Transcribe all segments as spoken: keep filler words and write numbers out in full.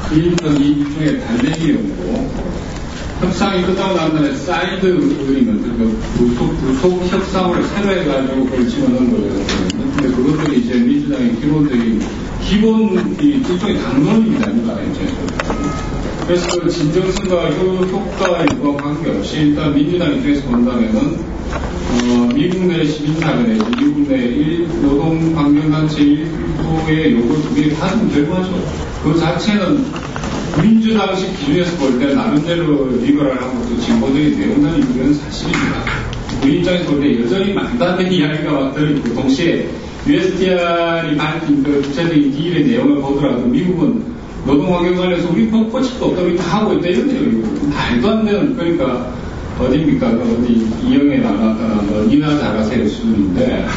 클린턴 일종의 달래기였고, 협상이 끝나고 난 다음에 사이드 그림을, 그러니까 부속, 부속 협상을 새로 해가지고 그걸 집어넣은 거거든요. 근데 그것들이 이제 민주당의 기본적인, 기본, 이, 일종의 당론입니다, 이제. 그래서 그 진정성과 효과 이와 관계없이 일단 민주당 입장에서 본다면은, 어, 미국 내 시민사회 내지 미국 내 일, 노동환경단체 일부의 요구 두 개 받은 결과죠. 그 자체는 민주당식 기준에서 볼 때 나름대로 리버럴하고 또 진보적인 내용들이 있는 사실입니다. 그 입장에서 볼 때 여전히 말도 안 되는 이야기가 막 들어있고, 동시에 유에스티알이 밝힌 그 구체적인 딜의 내용을 보더라도 미국은 노동환경 관련해서 우리 뻗치도 없다, 우리 다 하고 있다, 이런 내용이고, 말도 안 되는, 그러니까, 어딥니까? 그 어디, 이영애 나갔다나, 뭐, 니나 잘하세요 수준인데,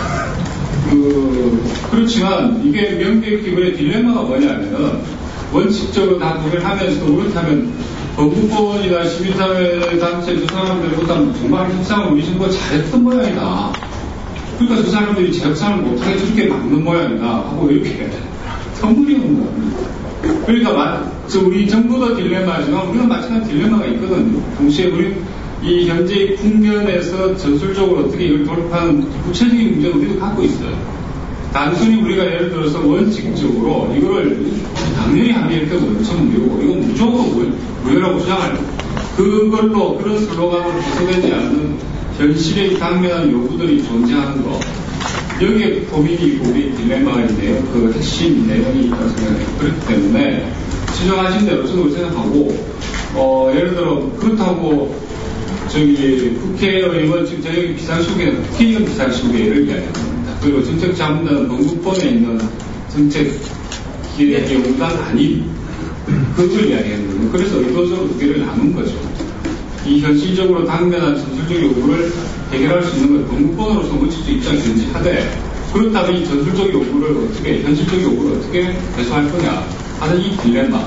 그, 그렇지만, 이게 명백 기본의 딜레마가 뭐냐면은, 원칙적으로 다 동일하면서도 그렇다면, 법무권이나 시민사회 단체 두 사람들보다 정말 협상을 우리 정부가 잘했던 모양이다. 그러니까 그 사람들이 제 협상을 못하게 저렇게 막는 모양이다. 하고 이렇게 선물이 오는 겁니다. 그러니까 저 우리 정부도 딜레마지만 우리가 마찬가지 딜레마가 있거든요. 동시에 우리 이 현재의 국면에서 전술적으로 어떻게 이걸 돌파하는 구체적인 문제를 우리도 갖고 있어요. 단순히 우리가 예를 들어서 원칙적으로 이거를 당연히 아메리카 원천 무효고 이거 무조건 무효라고 주장할 그걸로 그런 슬로건으로 해소되지 않는 현실의 당면한 요구들이 존재하는 거, 여기에 고민이 우리 딜레마인데요. 그 핵심 내용이 있다고 생각해요. 그렇기 때문에 지적하신 대로 저도 생각하고, 어, 예를 들어 그렇다고 저기 국회의원 지금 저희 비상시국에 국회의원 비상시국에를 이야기하는 겁니다. 그리고 정책 자문단은 건국본에 있는 정책 기획위원단 아닌 그걸 이야기하는 거예요. 그래서 의도적으로 두 개를 나눈 거죠. 이 현실적으로 당면한 전술적 요구를 해결할 수 있는 걸 건국본으로서 원칙적 입장이 존재하되, 그렇다면 이 전술적 요구를 어떻게, 현실적 요구를 어떻게 해소할 거냐 하는 이 딜레마.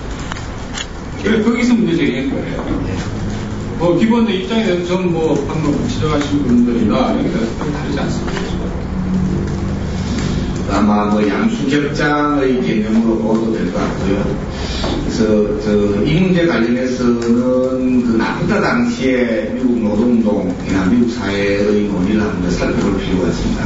그래서 거기서 문제 제기한 거예요. 뭐 기본적 입장에 대해서 저는 뭐 방금 지적하신 분들이나 여기가 다르지 않습니다. 아마 뭐 양수협장의 개념으로 보도 될 것 같고요. 그래서 저 이 문제 관련해서는 그 나프타 당시에 미국 노동운동이나 미국 사회의 논의를 한번 살펴볼 필요가 있습니다.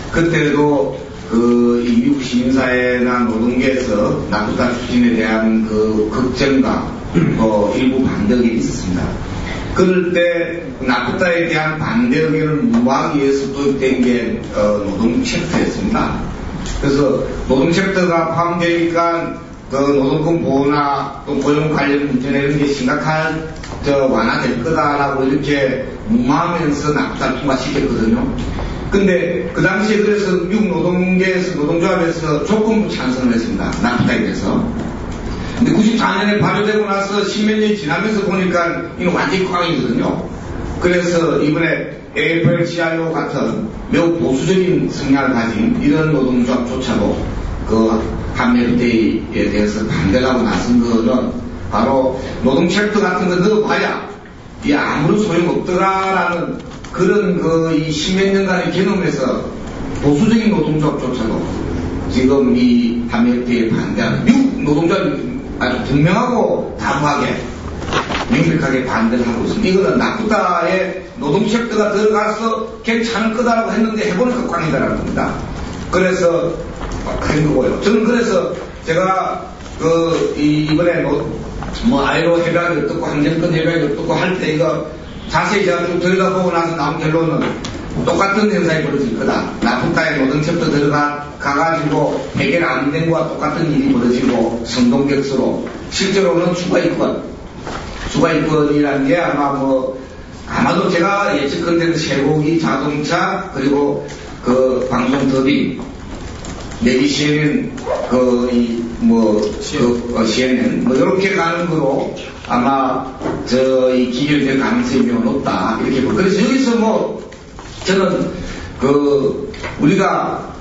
그때도 그 이 미국 시민사회나 노동계에서 나프타 추진에 대한 그 걱정과 어, 일부 반대 의견이 있었습니다. 그럴 때 나프타에 대한 반대 의견을 무마하기 위해서 도입된 게 어, 노동 챕터였습니다. 그래서 노동 챕터가 포함되니까 그 노동권 보호나 또 고용 관련 문제나 이런 게 심각한 저 완화될 거다라고 이렇게 무마하면서 나프타를 통과시켰거든요. 근데 그 당시에 그래서 미국 노동계에서 노동조합에서 조건부 찬성을 했습니다. 나프타에 대해서. 근데 구십사 년에 발효되고 나서 십몇 년이 지나면서 보니까 이건 완전히 꽝이거든요. 그래서 이번에 에이에프엘 지아이오 같은 매우 보수적인 성향을 가진 이런 노동조합조차도 그 한메리데이에 대해서 반대를 하고 나선 거는 바로 노동 챕터 같은 거 넣어봐야 이 아무런 소용없더라라는 그런 그 이 십몇 년간의 경험에서 보수적인 노동조합조차도 지금 이 한메리데이에 반대하는 미국 노동조합이 아주 분명하고 단호하게 명백하게 반대를 하고 있습니다. 이거는 나프타에 노동 챕터가 들어가서 괜찮을 거다라고 했는데 해보니까 꽝이다라는 겁니다. 그래서 한 거고요. 저는 그래서 제가 그 이번에 뭐, 뭐 아이로 해박이 어떻고 항쟁권 해박이 어떻고 할 때 이거 자세히 제가 쭉 들여다보고 나서 나온 결론은 똑같은 현상이 벌어질 거다. 나프타에 노동 챕터 들어가 가가지고 해결 안 된 거와 똑같은 일이 벌어지고 성동격수로 실제로는 추가이권 추가이권이라는 게 아마 뭐 아마도 제가 예측컨대 쇠고기 자동차 그리고 그 방송 더빙 내지 씨엔엔 그이뭐 그 어, 씨엔엔 뭐 이렇게 가는 거로 아마 저 이 기결될 가능성이 매우 높다 이렇게 보. 그래서 여기서 뭐 저는 그 우리가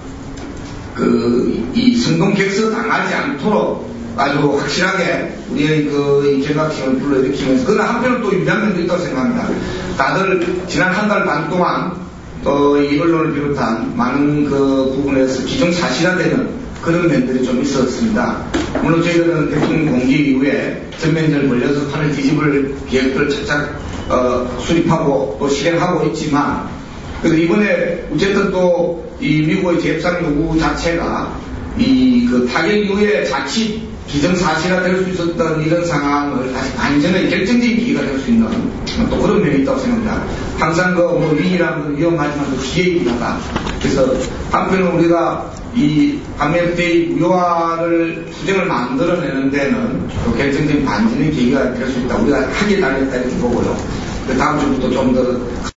그 이 성동격수 당하지 않도록 아주 확실하게 우리의 그 개각심을 불러일으키면서 그러나 한편으로 또 유리한 면도 있다고 생각합니다. 다들 지난 한 달 반 동안 또 이 언론을 비롯한 많은 그 부분에서 기정사실화되는 그런 면들이 좀 있었습니다. 물론 저희들은 대통령 공개 이후에 전면전을 벌려서 판을 뒤집을 계획들을 착착 어, 수립하고 또 실행하고 있지만, 그래서 이번에 어쨌든 또 이 미국의 재협상 요구 자체가 이 그 타격 이후에 자칫 기정사실화 될 수 있었던 이런 상황을 다시 반전의 결정적인 기회가 될 수 있는 또 그런 면이 있다고 생각합니다. 항상 그 뭐 위기라는 건 위험하지만 또 기회이긴 하다. 그래서 한편은 우리가 이 한미에프티에이 무효화를 투쟁을 만들어내는 데는 또 결정적인 반전의 계기가 될 수 있다. 우리가 하기에 달렸다 이렇게 보고요. 그 다음 주부터 좀 더